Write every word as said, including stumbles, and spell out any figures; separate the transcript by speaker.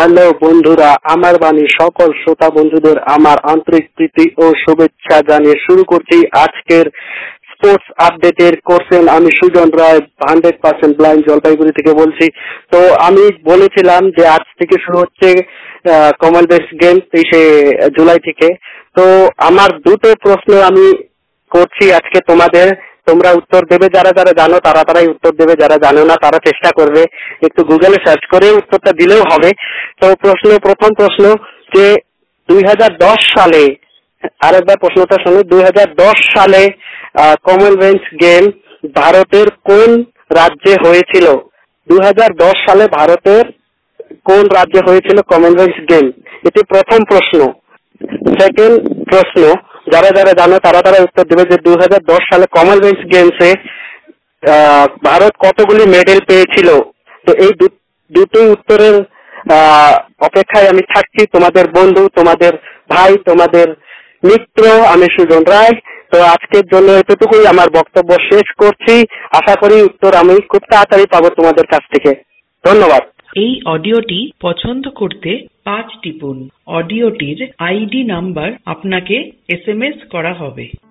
Speaker 1: Hello বন্ধুরা, আমার বাণী সকল শ্রোতা বন্ধুদের আমার আন্তরিক প্রীতি ও শুভেচ্ছা জানিয়ে শুরু করছি আজকের স্পোর্টস আপডেটের কোশ্চেন। আমি Sujan Roy, hundred percent blind Jalpaiguri থেকে বলছি। তো আমি বলেছিলাম যে আজ থেকে শুরু হচ্ছে কমনওয়েলথ গেম তেইশে জুলাই থেকে। তো আমার দুটো প্রশ্ন আমি করছি আজকে তোমাদের, তোমরা উত্তর দেবে। যারা যারা জানো তারা তারাই উত্তর দেবে, যারা জানো না তারা চেষ্টা করবে, একটু গুগলে সার্চ করে উত্তরটা দিলেও হবে। তো প্রশ্ন, প্রথম প্রশ্ন যে দুই হাজার দশ সালে, আরেকবার প্রশ্নটা শুনো, দুই হাজার দশ সালে কমনওয়েলথ গেম ভারতের কোন রাজ্যে হয়েছিল? দুই হাজার দশ সালে ভারতের কোন রাজ্যে হয়েছিল কমনওয়েলথ গেম? এটি প্রথম প্রশ্ন। সেকেন্ড প্রশ্ন, যারা যারা জানো তারা তারা উত্তর দেবে যে দুই হাজার দশ সালে কমনওয়েলথ গেমসে ভারত কতগুলি মেডেল পেয়েছিল? তো এই দুটি উত্তরের অপেক্ষায় আমি থাকছি, তোমাদের বন্ধু, তোমাদের ভাই, তোমাদের মিত্র, আমি সুজন রায়। তো আজকের জন্য এতটুকুই, আমার বক্তব্য শেষ করছি। আশা করি উত্তর আমি খুব তাড়াতাড়ি পাবো তোমাদের কাছ থেকে। ধন্যবাদ।
Speaker 2: এই অডিওটি পছন্দ করতে পাঁচ টিপুন। অডিওটির আইডি নাম্বার আপনাকে এস এম এস করা হবে।